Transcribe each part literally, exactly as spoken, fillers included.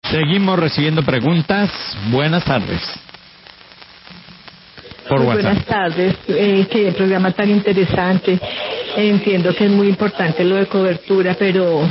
Seguimos recibiendo preguntas. Buenas tardes. Por Muy WhatsApp. buenas tardes, eh, que el programa tan interesante. Entiendo que es muy importante lo de cobertura, pero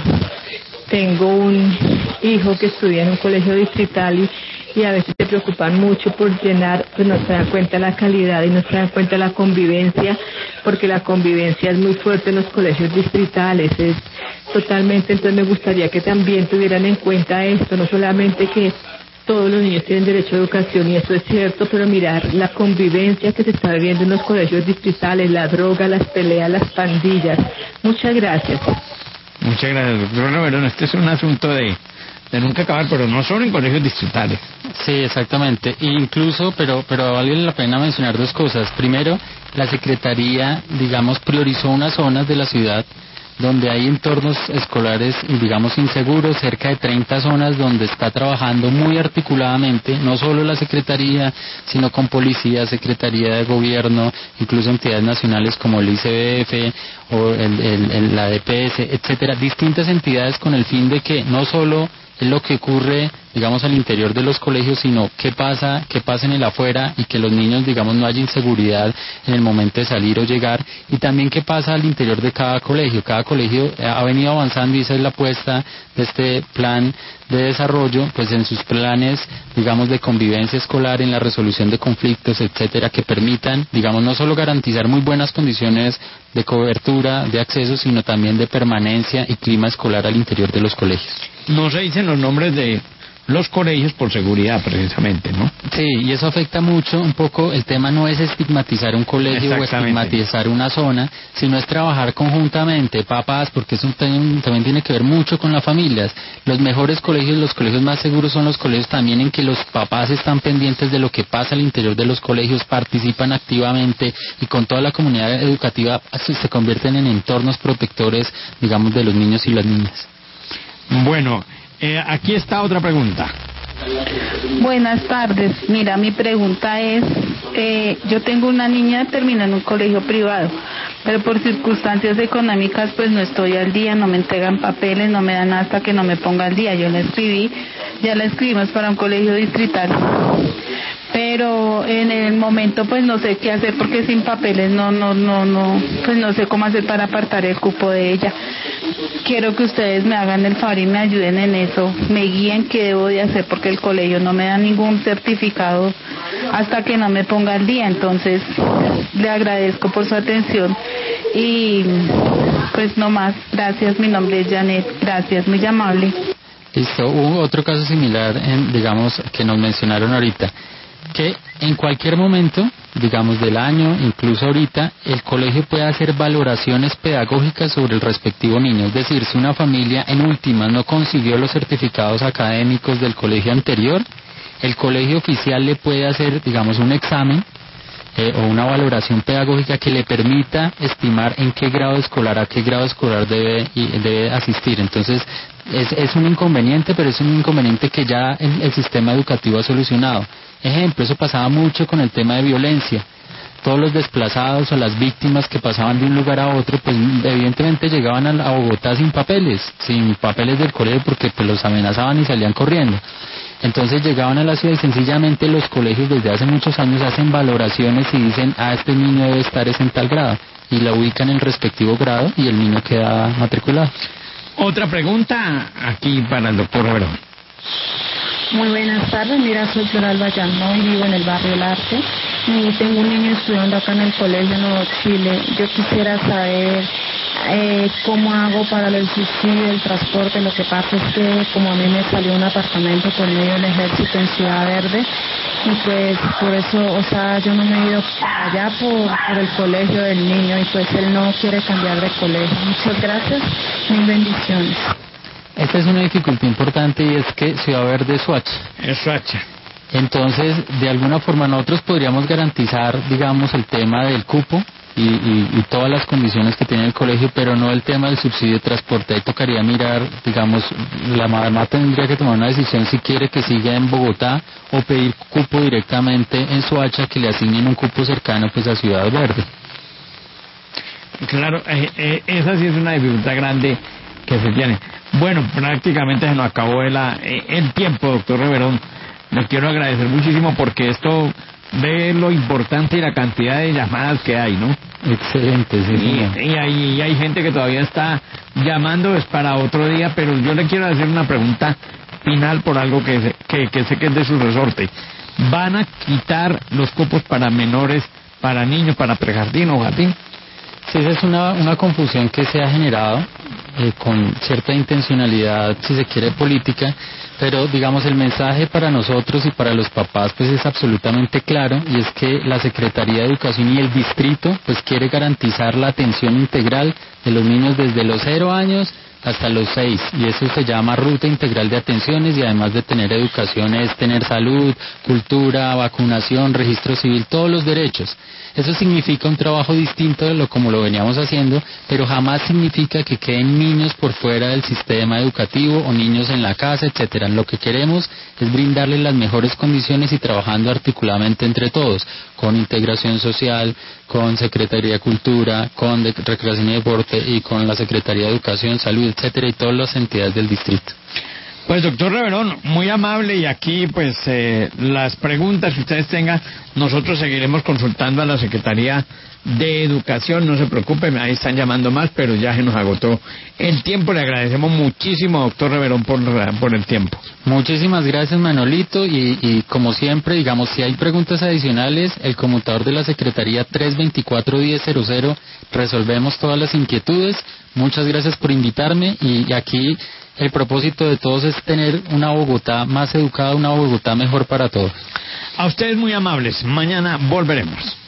tengo un hijo que estudia en un colegio distrital y, y a veces se preocupan mucho por llenar, pues no se dan cuenta la calidad y no se dan cuenta la convivencia, porque la convivencia es muy fuerte en los colegios distritales, es totalmente, entonces me gustaría que también tuvieran en cuenta esto, no solamente que todos los niños tienen derecho a educación y eso es cierto, pero mirar la convivencia que se está viviendo en los colegios distritales, la droga, las peleas, las pandillas. Muchas gracias. Muchas gracias, doctor Romero. Este es un asunto de, de nunca acabar, pero no solo en colegios distritales. Sí, exactamente. Incluso, pero, pero vale la pena mencionar dos cosas. Primero, la Secretaría, digamos, priorizó unas zonas de la ciudad donde hay entornos escolares, digamos, inseguros, cerca de treinta zonas donde está trabajando muy articuladamente, no solo la Secretaría, sino con policía, Secretaría de Gobierno, incluso entidades nacionales como el I C B F o el, el, el, la D P S, etcétera, distintas entidades con el fin de que no solo es lo que ocurre, digamos, al interior de los colegios, sino qué pasa, qué pasa en el afuera y que los niños, digamos, no haya inseguridad en el momento de salir o llegar, y también qué pasa al interior de cada colegio. Cada colegio ha venido avanzando y esa es la apuesta de este plan de desarrollo, pues en sus planes, digamos, de convivencia escolar, en la resolución de conflictos, etcétera, que permitan, digamos, no solo garantizar muy buenas condiciones de cobertura, de acceso, sino también de permanencia y clima escolar al interior de los colegios. No se dicen los nombres de los colegios por seguridad, precisamente, ¿no? Sí, y eso afecta mucho, un poco, el tema no es estigmatizar un colegio o estigmatizar una zona, sino es trabajar conjuntamente, papás, porque eso también, también tiene que ver mucho con las familias. Los mejores colegios, los colegios más seguros son los colegios también en que los papás están pendientes de lo que pasa al interior de los colegios, participan activamente y con toda la comunidad educativa se convierten en entornos protectores, digamos, de los niños y las niñas. Bueno, eh, aquí está otra pregunta. Buenas tardes. Mira, mi pregunta es, eh, yo tengo una niña que termina en un colegio privado, pero por circunstancias económicas pues no estoy al día, no me entregan papeles, no me dan hasta que no me ponga al día. Yo la escribí, ya la escribimos para un colegio distrital, pero en el momento pues no sé qué hacer porque sin papeles no, no, no, no, pues no sé cómo hacer para apartar el cupo de ella. Quiero que ustedes me hagan el favor y me ayuden en eso, me guíen qué debo de hacer porque el colegio no me da ningún certificado hasta que no me ponga al día. Entonces le agradezco por su atención y pues no más. Gracias, mi nombre es Janet, gracias, muy amable. Listo, hubo otro caso similar, en, digamos, que nos mencionaron ahorita, que en cualquier momento, digamos del año, incluso ahorita, el colegio puede hacer valoraciones pedagógicas sobre el respectivo niño. Es decir, si una familia en últimas no consiguió los certificados académicos del colegio anterior, el colegio oficial le puede hacer, digamos, un examen eh, o una valoración pedagógica que le permita estimar en qué grado escolar, a qué grado escolar debe, debe asistir. Entonces, es, es un inconveniente, pero es un inconveniente que ya el, el sistema educativo ha solucionado. Ejemplo, eso pasaba mucho con el tema de violencia. Todos los desplazados o las víctimas que pasaban de un lugar a otro, pues evidentemente llegaban a, a Bogotá sin papeles, sin papeles del colegio porque pues los amenazaban y salían corriendo. Entonces llegaban a la ciudad y sencillamente los colegios desde hace muchos años hacen valoraciones y dicen, ah, este niño debe estar en tal grado, y la ubican en el respectivo grado y el niño queda matriculado. Otra pregunta aquí para el doctor Romero. Muy buenas tardes, mira, soy Floral Bayano y vivo en el barrio El Arte y tengo un niño estudiando acá en el colegio Nuevo Chile. Yo quisiera saber eh, cómo hago para el subsidio del transporte. Lo que pasa es que como a mí me salió un apartamento por medio del ejército en Ciudad Verde y pues por eso, o sea, yo no me he ido allá por, por el colegio del niño y pues él no quiere cambiar de colegio. Muchas gracias, mil bendiciones. Esta es una dificultad importante y es que Ciudad Verde es Soacha. Es Soacha. Entonces, de alguna forma nosotros podríamos garantizar, digamos, el tema del cupo y, y, y todas las condiciones que tiene el colegio, pero no el tema del subsidio de transporte. Ahí tocaría mirar, digamos, la mamá tendría que tomar una decisión si quiere que siga en Bogotá o pedir cupo directamente en Soacha, que le asignen un cupo cercano pues a Ciudad Verde. Claro, eh, eh, esa sí es una dificultad grande. que se tiene. Bueno, prácticamente se nos acabó el, el tiempo, doctor Reverón. Le quiero agradecer muchísimo porque esto ve lo importante y la cantidad de llamadas que hay, ¿no? Excelente, sí, y, y, hay, y hay gente que todavía está llamando, es para otro día, pero yo le quiero hacer una pregunta final por algo que, que, que sé que es de su resorte. ¿Van a quitar los cupos para menores, para niños, para prejardín o jardín? Sí, esa es una, una confusión que se ha generado eh, con cierta intencionalidad, si se quiere, política, pero digamos el mensaje para nosotros y para los papás pues es absolutamente claro, y es que la Secretaría de Educación y el distrito pues quiere garantizar la atención integral de los niños desde los cero años hasta los seis, y eso se llama Ruta Integral de Atenciones, y además de tener educación es tener salud, cultura, vacunación, registro civil, todos los derechos. Eso significa un trabajo distinto de lo como lo veníamos haciendo, pero jamás significa que queden niños por fuera del sistema educativo o niños en la casa, etcétera. Lo que queremos es brindarles las mejores condiciones y trabajando articuladamente entre todos, con integración social, con Secretaría de Cultura, con de Recreación y Deporte y con la Secretaría de Educación, Salud, etcétera, y todas las entidades del distrito. Pues doctor Reverón, muy amable, y aquí pues eh, las preguntas que ustedes tengan, nosotros seguiremos consultando a la Secretaría de Educación, no se preocupen, ahí están llamando más, pero ya se nos agotó el tiempo. Le agradecemos muchísimo, doctor Reverón, por, por el tiempo. Muchísimas gracias, Manolito, y, y como siempre, digamos, si hay preguntas adicionales, el conmutador de la Secretaría tres veinticuatro diez cero cero, resolvemos todas las inquietudes. Muchas gracias por invitarme, y, y aquí el propósito de todos es tener una Bogotá más educada, una Bogotá mejor para todos. A ustedes muy amables, mañana volveremos.